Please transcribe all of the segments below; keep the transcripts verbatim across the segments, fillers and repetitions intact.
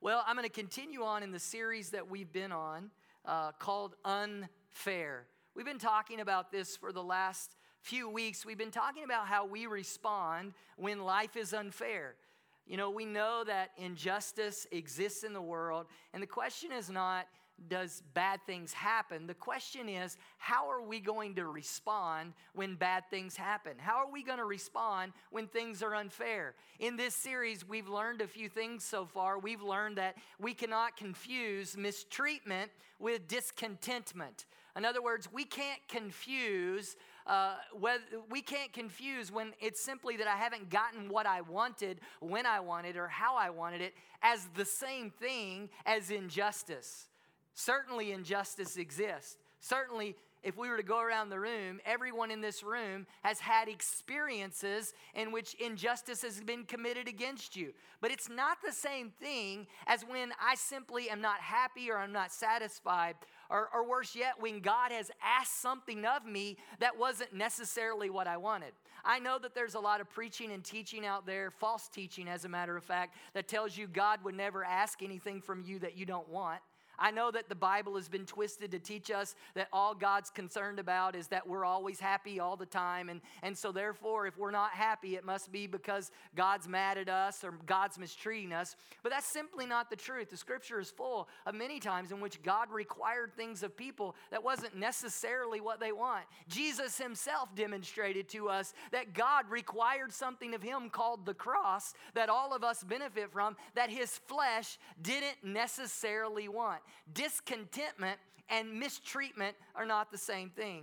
Well, I'm going to continue on in the series that we've been on uh, called Unfair. We've been talking about this for the last few weeks. We've been talking about how we respond when life is unfair. You know, we know that injustice exists in the world, and the question is not, does bad things happen? The question is, how are we going to respond when bad things happen? How are we going to respond when things are unfair? In this series, we've learned a few things so far. We've learned that we cannot confuse mistreatment with discontentment. In other words, we can't confuse uh, whether, we can't confuse when it's simply that I haven't gotten what I wanted, when I wanted, or how I wanted it, as the same thing as injustice. Certainly injustice exists. Certainly, if we were to go around the room, everyone in this room has had experiences in which injustice has been committed against you. But it's not the same thing as when I simply am not happy or I'm not satisfied, or, or worse yet, when God has asked something of me that wasn't necessarily what I wanted. I know that there's a lot of preaching and teaching out there, false teaching as a matter of fact, that tells you God would never ask anything from you that you don't want. I know that the Bible has been twisted to teach us that all God's concerned about is that we're always happy all the time. And, and so therefore, if we're not happy, it must be because God's mad at us or God's mistreating us. But that's simply not the truth. The Scripture is full of many times in which God required things of people that wasn't necessarily what they want. Jesus himself demonstrated to us that God required something of him called the cross that all of us benefit from, that his flesh didn't necessarily want. Discontentment and mistreatment are not the same thing.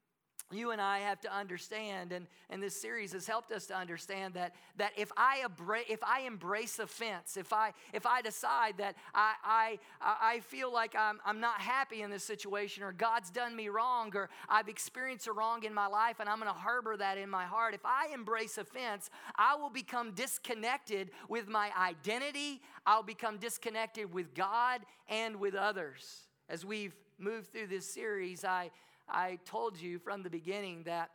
You and I have to understand, and, and this series has helped us to understand that, that if I embrace, if I embrace offense, if I if I decide that I I, I feel like I'm, I'm not happy in this situation, or God's done me wrong, or I've experienced a wrong in my life, and I'm going to harbor that in my heart, if I embrace offense, I will become disconnected with my identity. I'll become disconnected with God and with others. As we've moved through this series, I I told you from the beginning that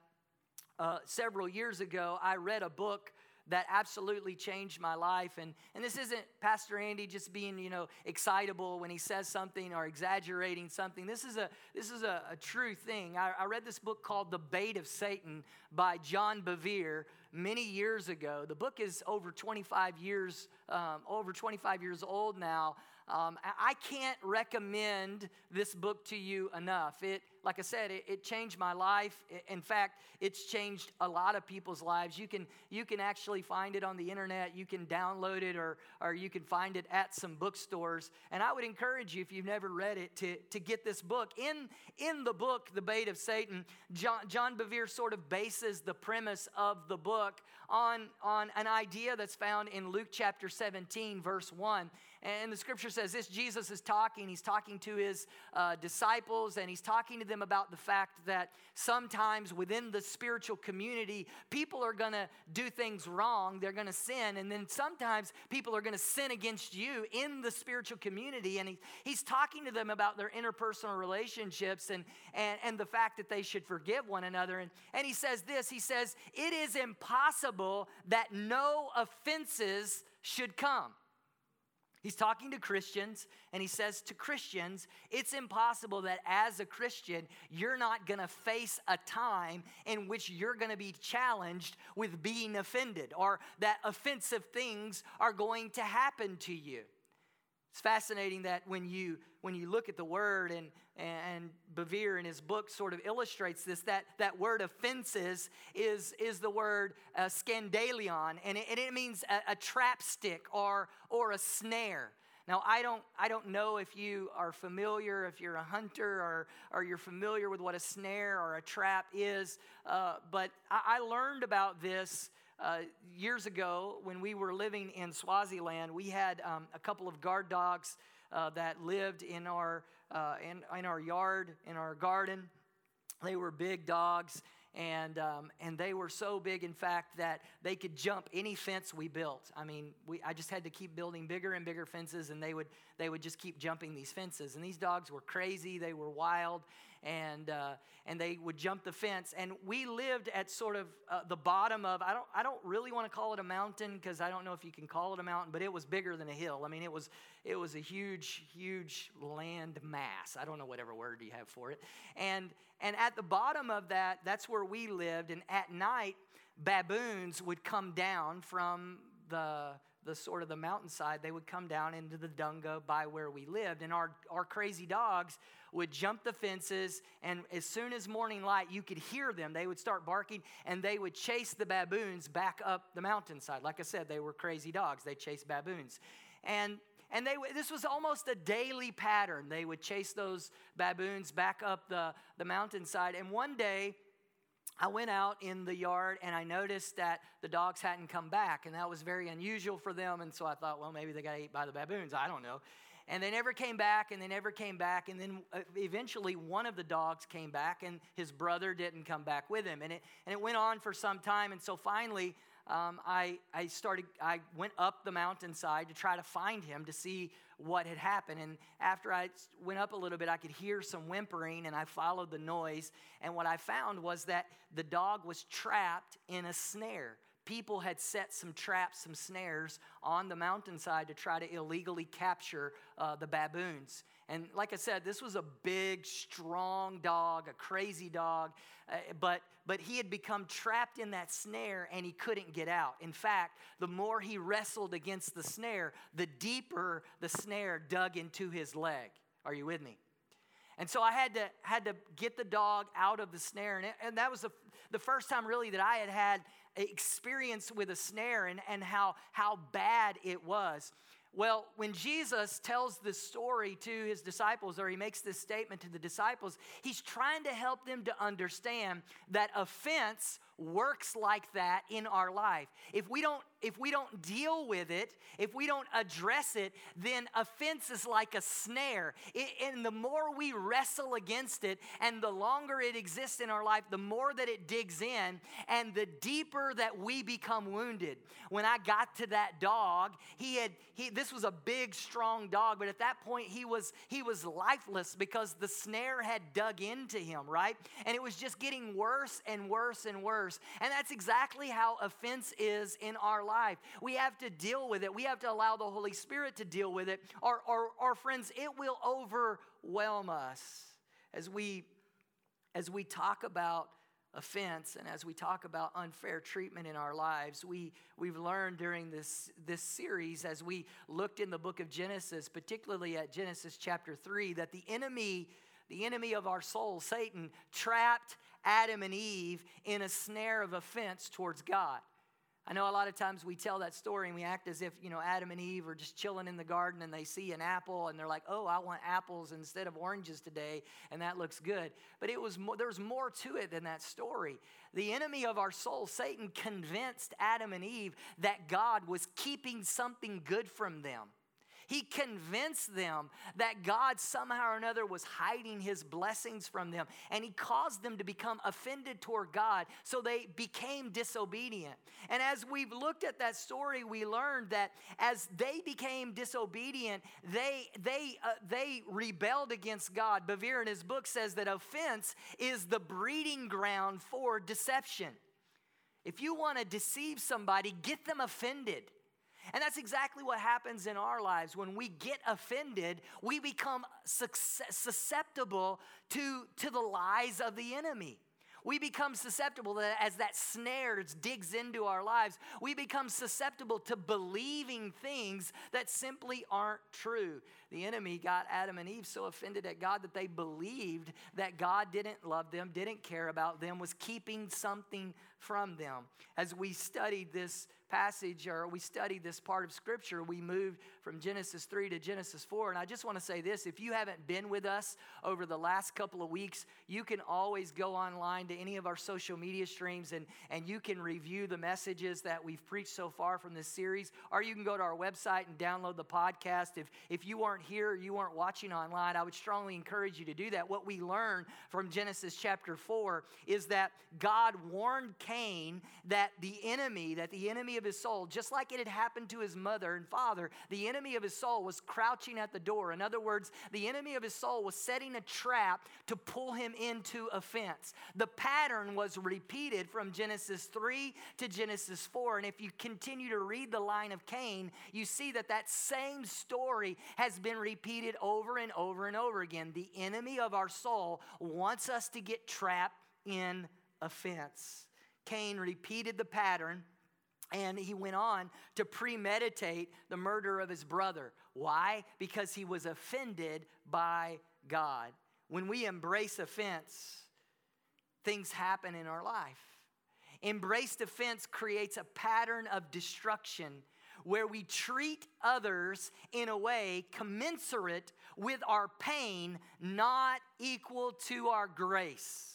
uh, several years ago, I read a book that absolutely changed my life. And, and this isn't Pastor Andy just being, you know, excitable when he says something or exaggerating something. This is a this is a, a true thing. I, I read this book called The Bait of Satan by John Bevere many years ago. The book is over twenty-five years, um, over twenty-five years old now. Um, I can't recommend this book to you enough. It, like I said, it, it changed my life. In fact, it's changed a lot of people's lives. You can you can actually find it on the internet. You can download it, or or you can find it at some bookstores. And I would encourage you, if you've never read it, to, to get this book. In in the book, The Bait of Satan, John, John Bevere sort of bases the premise of the book on, on an idea that's found in Luke chapter seventeen, verse one. And the scripture says this: Jesus is talking. He's talking to his uh, disciples, and he's talking to them about the fact that sometimes within the spiritual community, people are going to do things wrong. They're going to sin. And then sometimes people are going to sin against you in the spiritual community. And he, he's talking to them about their interpersonal relationships and, and, and the fact that they should forgive one another. And, and he says this, he says, it is impossible that no offenses should come. He's talking to Christians, and he says to Christians, it's impossible that as a Christian, you're not going to face a time in which you're going to be challenged with being offended, or that offensive things are going to happen to you. It's fascinating that when you when you look at the word, and and Bevere in his book sort of illustrates this, that, that word offenses is, is the word uh, scandalion, and it, and it means a, a trap stick or or a snare. Now, I don't I don't know if you are familiar, if you're a hunter, or, or you're familiar with what a snare or a trap is, uh, but I, I learned about this Uh, years ago when we were living in Swaziland. We had um, a couple of guard dogs uh, that lived in our uh, in, in our yard, in our garden. They were big dogs, and um, and they were so big, in fact, that they could jump any fence we built. I mean, we I just had to keep building bigger and bigger fences, and they would they would just keep jumping these fences. And these dogs were crazy. They were wild. and uh, and they would jump the fence. And we lived at sort of uh, the bottom of, I don't I don't really want to call it a mountain, because I don't know if you can call it a mountain, but it was bigger than a hill. I mean, it was it was a huge, huge land mass. I don't know whatever word you have for it. And and at the bottom of that, that's where we lived. And at night, baboons would come down from the the sort of the mountainside. They would come down into the dunga by where we lived. And our, our crazy dogs would jump the fences, and as soon as morning light, you could hear them. They would start barking, and they would chase the baboons back up the mountainside. Like I said, they were crazy dogs. They chased baboons. And And they this was almost a daily pattern. They would chase those baboons back up the, the mountainside. And one day, I went out in the yard, and I noticed that the dogs hadn't come back, and that was very unusual for them. And so I thought, well, maybe they got ate by the baboons. I don't know. And they never came back, and they never came back. And then eventually one of the dogs came back, and his brother didn't come back with him. And it and it went on for some time. And so finally, um, I I started. I went up the mountainside to try to find him, to see what had happened. And after I went up a little bit, I could hear some whimpering, and I followed the noise. And what I found was that the dog was trapped in a snare. People had set some traps, some snares on the mountainside to try to illegally capture uh, the baboons. And like I said, this was a big, strong dog, a crazy dog, uh, but but he had become trapped in that snare, and he couldn't get out. In fact, the more he wrestled against the snare, the deeper the snare dug into his leg. Are you with me? And so I had to had to get the dog out of the snare, and, it, and that was the, the first time really that I had had experience with a snare, and, and how, how bad it was. Well, when Jesus tells this story to his disciples, or he makes this statement to the disciples, he's trying to help them to understand that offense works like that in our life. If we don't if we don't deal with it, if we don't address it, then offense is like a snare. It, and the more we wrestle against it, and the longer it exists in our life, the more that it digs in, and the deeper that we become wounded. When I got to that dog, he had he this was a big, strong dog, but at that point he was he was lifeless, because the snare had dug into him, right? And it was just getting worse and worse and worse. And that's exactly how offense is in our life. We have to deal with it. We have to allow the Holy Spirit to deal with it. Or, or, or friends, it will overwhelm us as we, as we talk about offense, and as we talk about unfair treatment in our lives. We, we've learned during this, this series, as we looked in the book of Genesis, particularly at Genesis chapter three, that the enemy, the enemy of our soul, Satan, trapped Adam and Eve in a snare of offense towards God. I know a lot of times we tell that story and we act as if, you know, Adam and Eve are just chilling in the garden, and they see an apple and they're like, oh, I want apples instead of oranges today, and that looks good. But it was more, there's more to it than that story. The enemy of our soul, Satan, convinced Adam and Eve that God was keeping something good from them. He convinced them that God somehow or another was hiding his blessings from them. And he caused them to become offended toward God, so they became disobedient. And as we've looked at that story, we learned that as they became disobedient, they, they, uh, they rebelled against God. Bevere in his book says that offense is the breeding ground for deception. If you want to deceive somebody, get them offended. And that's exactly what happens in our lives. When we get offended, we become susceptible to, to the lies of the enemy. We become susceptible that as that snare digs into our lives, we become susceptible to believing things that simply aren't true. The enemy got Adam and Eve so offended at God that they believed that God didn't love them, didn't care about them, was keeping something from them. As we studied this passage, or we studied this part of Scripture, we moved from Genesis three to Genesis four. And I just want to say this: if you haven't been with us over the last couple of weeks, you can always go online to any of our social media streams, and, and you can review the messages that we've preached so far from this series. Or you can go to our website and download the podcast. If, if you weren't here, you weren't watching online, I would strongly encourage you to do that. What we learned from Genesis chapter four is that God warned Cain that the enemy, that the enemy of his soul, just like it had happened to his mother and father, the enemy of his soul was crouching at the door. In other words, the enemy of his soul was setting a trap to pull him into offense. The pattern was repeated from Genesis three to Genesis four. And if you continue to read the line of Cain, you see that that same story has been repeated over and over and over again. The enemy of our soul wants us to get trapped in offense. Cain repeated the pattern, and he went on to premeditate the murder of his brother. Why? Because he was offended by God. When we embrace offense, things happen in our life. Embraced offense creates a pattern of destruction where we treat others in a way commensurate with our pain, not equal to our grace.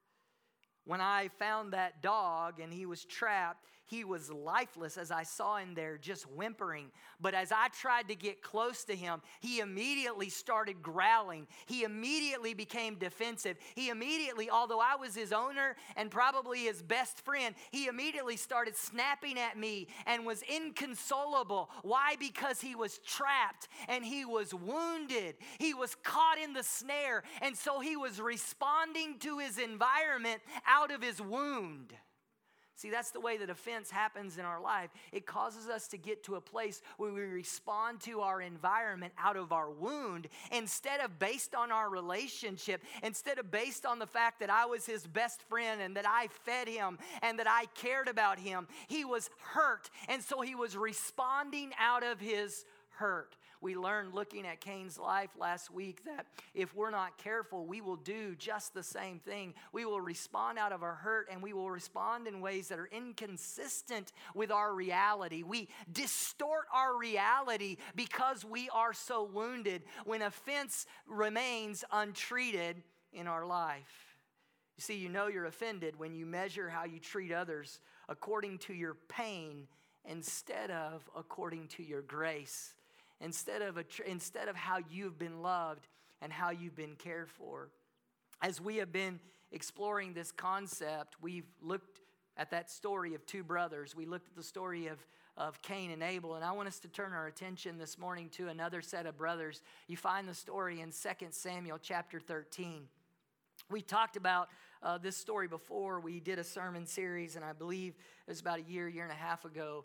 When I found that dog and he was trapped, he was lifeless as I saw him there just whimpering. But as I tried to get close to him, he immediately started growling. He immediately became defensive. He immediately, although I was his owner and probably his best friend, he immediately started snapping at me and was inconsolable. Why? Because he was trapped and he was wounded. He was caught in the snare. And so he was responding to his environment out of his wound. See, that's the way that offense happens in our life. It causes us to get to a place where we respond to our environment out of our wound instead of based on our relationship, instead of based on the fact that I was his best friend and that I fed him and that I cared about him. He was hurt, and so he was responding out of his hurt. We learned looking at Cain's life last week that if we're not careful, we will do just the same thing. We will respond out of our hurt, and we will respond in ways that are inconsistent with our reality. We distort our reality because we are so wounded when offense remains untreated in our life. You see, you know you're offended when you measure how you treat others according to your pain instead of according to your grace. Instead of, a, instead of how you've been loved and how you've been cared for. As we have been exploring this concept, we've looked at that story of two brothers. We looked at the story of, of Cain and Abel, and I want us to turn our attention this morning to another set of brothers. You find the story in Second Samuel chapter thirteen. We talked about uh, this story before. We did a sermon series, and I believe it was about a year, year and a half ago.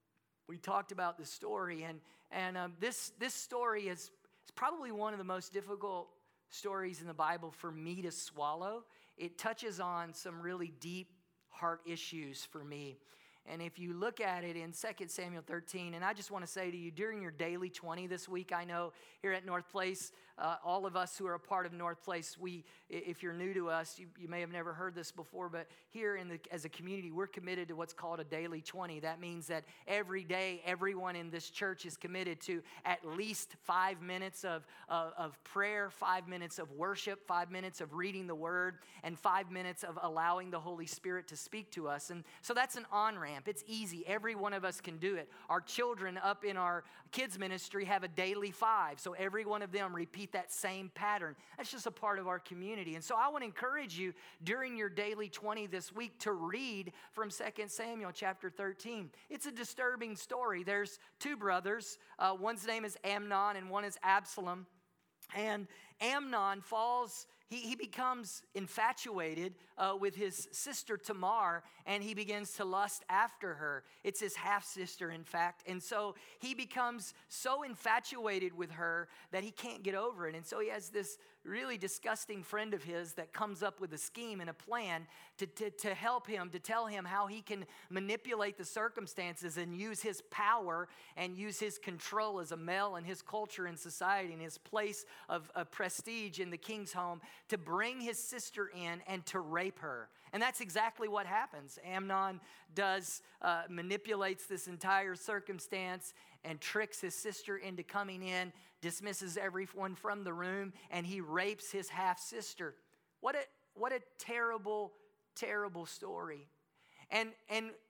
We talked about the story, and and um, this this story is, is probably one of the most difficult stories in the Bible for me to swallow. It touches on some really deep heart issues for me. And if you look at it in Second Samuel thirteen, and I just want to say to you, during your daily twenty this week, I know here at North Place, uh, all of us who are a part of North Place, we, if you're new to us, you, you may have never heard this before, but here in the, as a community, we're committed to what's called a daily twenty. That means that every day, everyone in this church is committed to at least five minutes of, uh, of prayer, five minutes of worship, five minutes of reading the Word, and five minutes of allowing the Holy Spirit to speak to us. And so that's an on-ramp. It's easy. Every one of us can do it. Our children up in our kids ministry have a daily five. So every one of them repeat that same pattern. That's just a part of our community. And so I want to encourage you during your daily twenty this week to read from Second Samuel chapter thirteen. It's a disturbing story. There's two brothers. Uh, one's name is Amnon and one is Absalom. And Amnon falls, he, he becomes infatuated uh, with his sister Tamar, and he begins to lust after her. It's his half-sister, in fact. And so he becomes so infatuated with her that he can't get over it. And so he has this really disgusting friend of his that comes up with a scheme and a plan to, to, to help him, to tell him how he can manipulate the circumstances and use his power and use his control as a male in his culture and society and his place of, of prestige in the king's home to bring his sister in and to rape her. And that's exactly what happens. Amnon does, uh, manipulates this entire circumstance and tricks his sister into coming in, dismisses everyone from the room, and he rapes his half-sister. What a, what a terrible, terrible story. And, and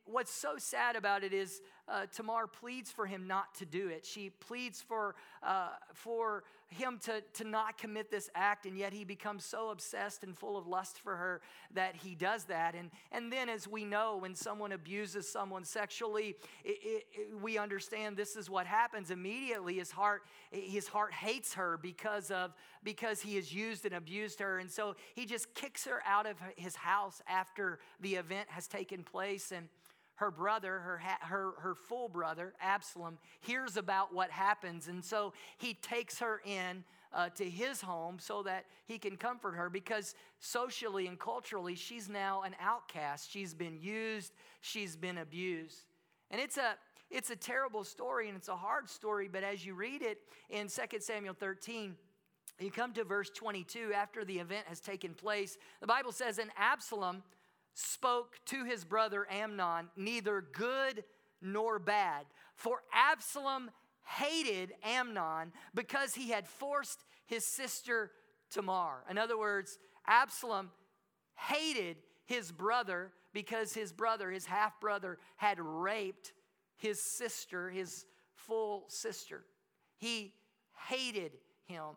what's so sad about it is uh, Tamar pleads for him not to do it. She pleads for uh, for him to, to not commit this act, and yet he becomes so obsessed and full of lust for her that he does that. And, and then, as we know, when someone abuses someone sexually, it, it, it, we understand this is what happens. Immediately, his heart his heart hates her because of because he has used and abused her, and so he just kicks her out of his house after the event has taken place. And her brother, her, her, her full brother, Absalom, hears about what happens. And so he takes her in uh, to his home so that he can comfort her, because socially and culturally, she's now an outcast. She's been used. She's been abused. And it's a, it's a terrible story, and it's a hard story. But as you read it in Second Samuel thirteen, you come to verse twenty-two, after the event has taken place. The Bible says, and Absalom spoke to his brother Amnon, neither good nor bad. For Absalom hated Amnon because he had forced his sister Tamar. In other words, Absalom hated his brother because his brother, his half-brother, had raped his sister, his full sister. He hated him.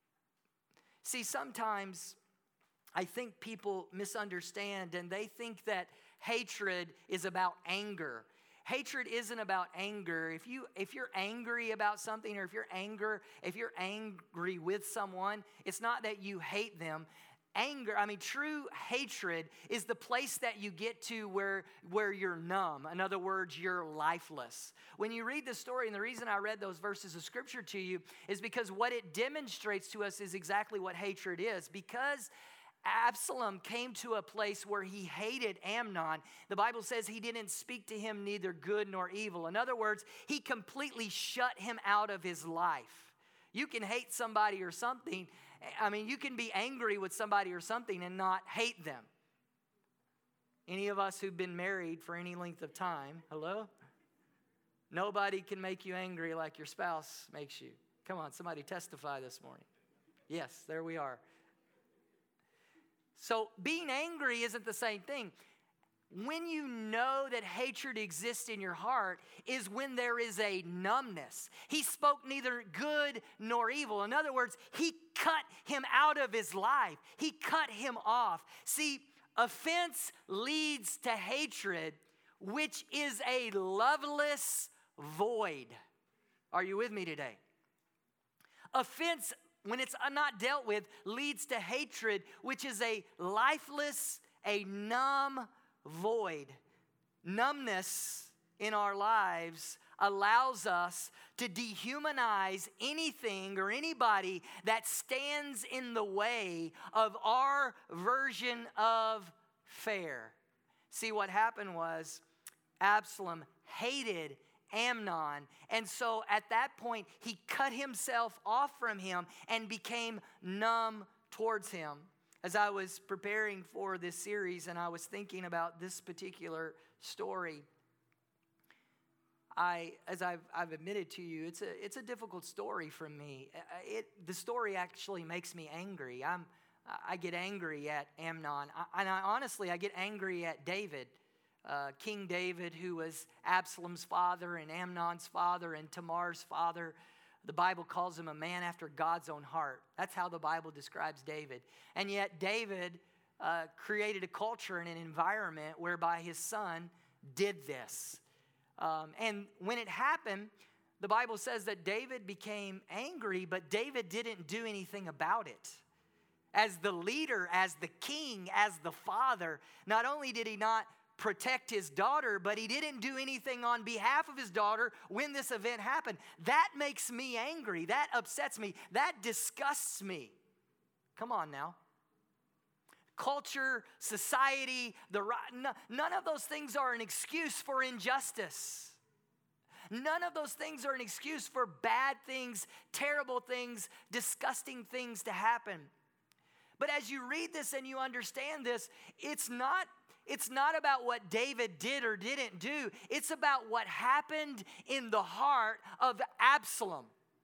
See, sometimes I think people misunderstand, and they think that hatred is about anger. Hatred isn't about anger. If you if you're angry about something, or if you're anger, if you're angry with someone, it's not that you hate them. Anger, I mean, true hatred is the place that you get to where, where you're numb. In other words, you're lifeless. When you read the story, and the reason I read those verses of Scripture to you is because what it demonstrates to us is exactly what hatred is. Because Absalom came to a place where he hated Amnon, the Bible says he didn't speak to him neither good nor evil. In other words, he completely shut him out of his life. You can hate somebody or something. I mean, you can be angry with somebody or something and not hate them. Any of us who've been married for any length of time, hello? Nobody can make you angry like your spouse makes you. Come on, somebody testify this morning. Yes, there we are. So being angry isn't the same thing. When you know that hatred exists in your heart is when there is a numbness. He spoke neither good nor evil. In other words, he cut him out of his life. He cut him off. See, offense leads to hatred, which is a loveless void. Are you with me today? Offense, when it's not dealt with, leads to hatred, which is a lifeless, a numb void. Numbness in our lives allows us to dehumanize anything or anybody that stands in the way of our version of fair. See, what happened was Absalom hated Amnon, and so at that point he cut himself off from him and became numb towards him. As I was preparing for this series and I was thinking about this particular story, I, as I've, I've admitted to you, it's a it's a difficult story for me. It the story actually makes me angry. I'm I get angry at Amnon, I, and I honestly I get angry at David. Uh, King David, who was Absalom's father and Amnon's father and Tamar's father. The Bible calls him a man after God's own heart. That's how the Bible describes David. And yet David uh, created a culture and an environment whereby his son did this. Um, and when it happened, the Bible says that David became angry, but David didn't do anything about it. As the leader, as the king, as the father, not only did he not protect his daughter, but he didn't do anything on behalf of his daughter when this event happened. That makes me angry. That upsets me. That disgusts me. Come on now. Culture, society, the none of those things are an excuse for injustice. None of those things are an excuse for bad things, terrible things, disgusting things to happen. But as you read this and you understand this, it's not It's not about what David did or didn't do. It's about what happened in the heart of Absalom.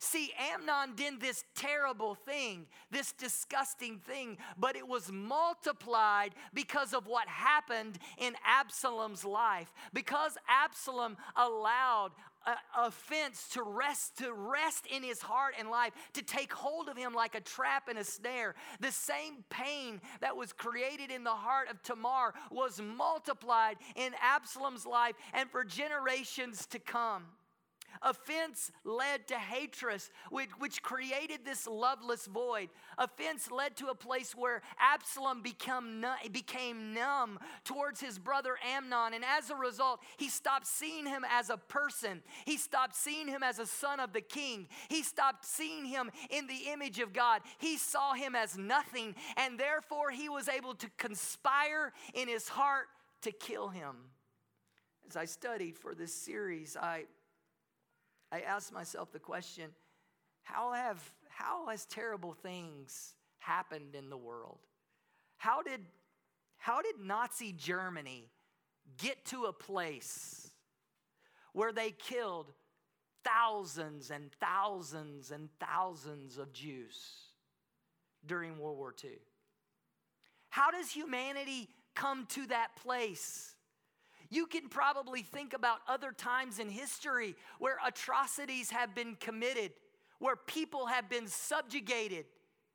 See, Amnon did this terrible thing, this disgusting thing, but it was multiplied because of what happened in Absalom's life. Because Absalom allowed a offense to rest, to rest in his heart and life, to take hold of him like a trap and a snare. The same pain that was created in the heart of Tamar was multiplied in Absalom's life and for generations to come. Offense led to hatred, which, which created this loveless void. Offense led to a place where Absalom become numb, became numb towards his brother Amnon. And as a result, he stopped seeing him as a person. He stopped seeing him as a son of the king. He stopped seeing him in the image of God. He saw him as nothing. And therefore, he was able to conspire in his heart to kill him. As I studied for this series, I... I asked myself the question, how have how has terrible things happened in the world? How did how did Nazi Germany get to a place where they killed thousands and thousands and thousands of Jews during World War Two? How does humanity come to that place? You can probably think about other times in history where atrocities have been committed, where people have been subjugated.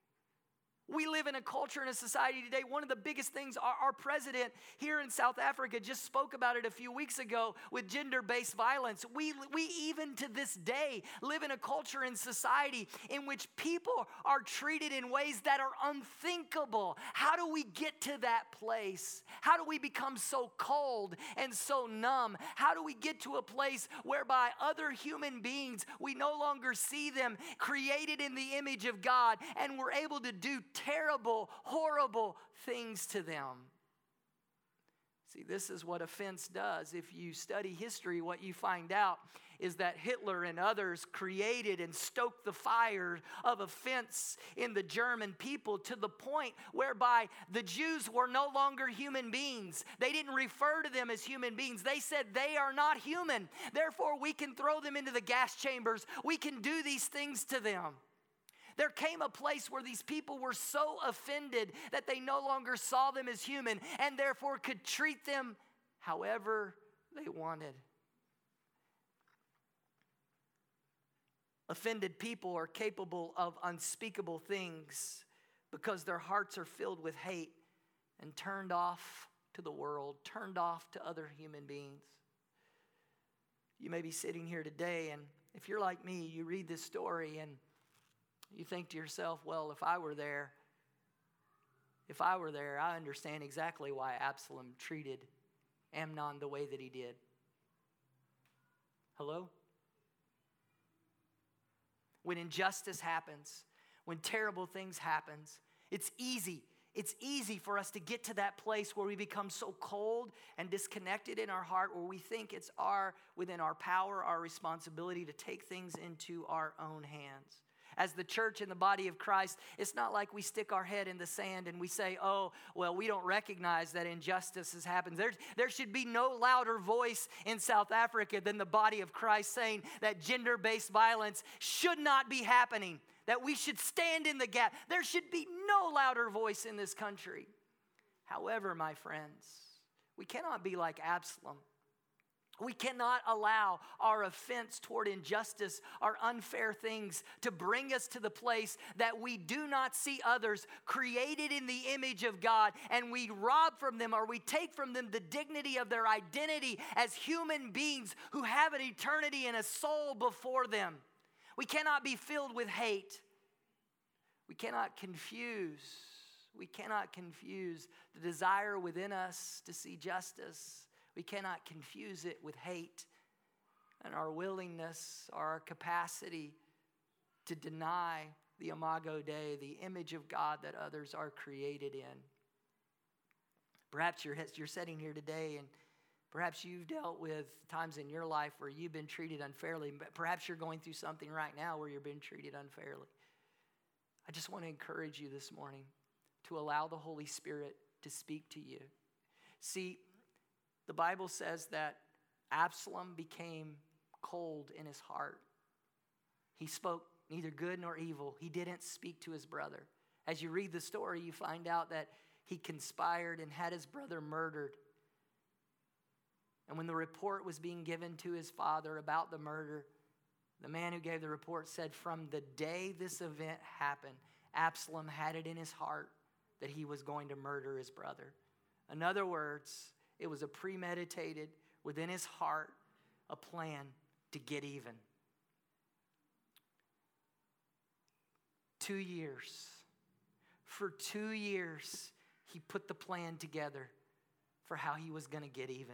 We live in a culture and a society today. One of the biggest things, our, our president here in South Africa just spoke about it a few weeks ago with gender-based violence. We, we even to this day live in a culture and society in which people are treated in ways that are unthinkable. How do we get to that place? How do we become so cold and so numb? How do we get to a place whereby other human beings, we no longer see them created in the image of God, and we're able to do terrible, horrible things to them? See, this is what offense does. If you study history, what you find out is that Hitler and others created and stoked the fire of offense in the German people to the point whereby the Jews were no longer human beings. They didn't refer to them as human beings. They said they are not human. Therefore, we can throw them into the gas chambers. We can do these things to them. There came a place where these people were so offended that they no longer saw them as human and therefore could treat them however they wanted. Offended people are capable of unspeakable things because their hearts are filled with hate and turned off to the world, turned off to other human beings. You may be sitting here today, and if you're like me, you read this story and you think to yourself, well, if I were there, if I were there, I understand exactly why Absalom treated Amnon the way that he did. Hello? When injustice happens, when terrible things happen, it's easy. It's easy for us to get to that place where we become so cold and disconnected in our heart, where we think it's our within our power, our responsibility to take things into our own hands. As the church and the body of Christ, it's not like we stick our head in the sand and we say, oh, well, we don't recognize that injustice has happened. There, there should be no louder voice in South Africa than the body of Christ saying that gender-based violence should not be happening, that we should stand in the gap. There should be no louder voice in this country. However, my friends, we cannot be like Absalom. We cannot allow our offense toward injustice, our unfair things, to bring us to the place that we do not see others created in the image of God, and we rob from them or we take from them the dignity of their identity as human beings who have an eternity and a soul before them. We cannot be filled with hate. We cannot confuse. We cannot confuse the desire within us to see justice. We cannot confuse it with hate and our willingness, our capacity to deny the Imago Dei, the image of God that others are created in. Perhaps you're, you're sitting here today and perhaps you've dealt with times in your life where you've been treated unfairly. Perhaps you're going through something right now where you're being treated unfairly. I just want to encourage you this morning to allow the Holy Spirit to speak to you. See, the Bible says that Absalom became cold in his heart. He spoke neither good nor evil. He didn't speak to his brother. As you read the story, you find out that he conspired and had his brother murdered. And when the report was being given to his father about the murder, the man who gave the report said, from the day this event happened, Absalom had it in his heart that he was going to murder his brother. In other words, it was a premeditated, within his heart, a plan to get even. Two years. For two years, he put the plan together for how he was going to get even.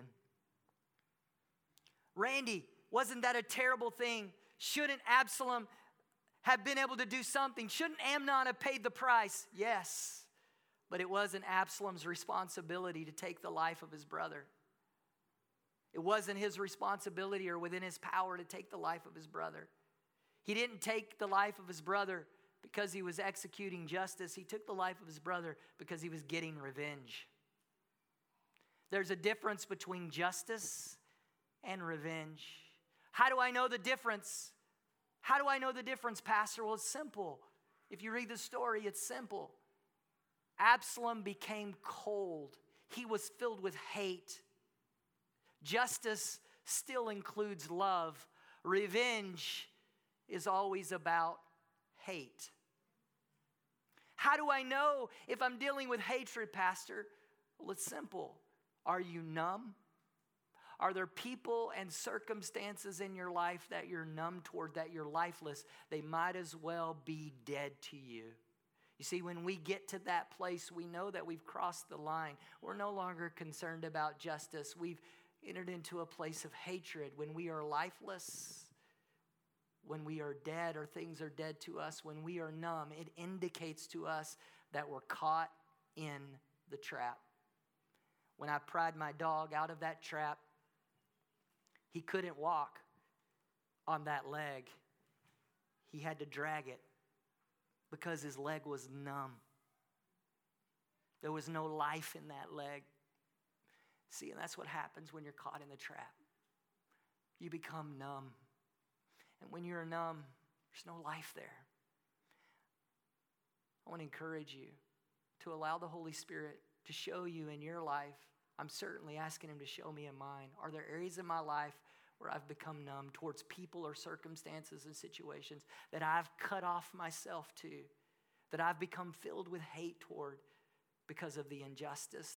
Randy, wasn't that a terrible thing? Shouldn't Absalom have been able to do something? Shouldn't Amnon have paid the price? Yes, but it wasn't Absalom's responsibility to take the life of his brother. It wasn't his responsibility or within his power to take the life of his brother. He didn't take the life of his brother because he was executing justice. He took the life of his brother because he was getting revenge. There's a difference between justice and revenge. How do I know the difference? How do I know the difference, Pastor? Well, it's simple. If you read the story, it's simple. Absalom became cold. He was filled with hate. Justice still includes love. Revenge is always about hate. How do I know if I'm dealing with hatred, Pastor? Well, it's simple. Are you numb? Are there people and circumstances in your life that you're numb toward, that you're lifeless? They might as well be dead to you. You see, when we get to that place, we know that we've crossed the line. We're no longer concerned about justice. We've entered into a place of hatred. When we are lifeless, when we are dead or things are dead to us, when we are numb, it indicates to us that we're caught in the trap. When I pried my dog out of that trap, he couldn't walk on that leg. He had to drag it because his leg was numb. There was no life in that leg. See, and that's what happens when you're caught in the trap. You become numb. And when you're numb, there's no life there. I want to encourage you to allow the Holy Spirit to show you in your life. I'm certainly asking him to show me in mine. Are there areas in my life where I've become numb towards people or circumstances and situations that I've cut off myself to, that I've become filled with hate toward because of the injustice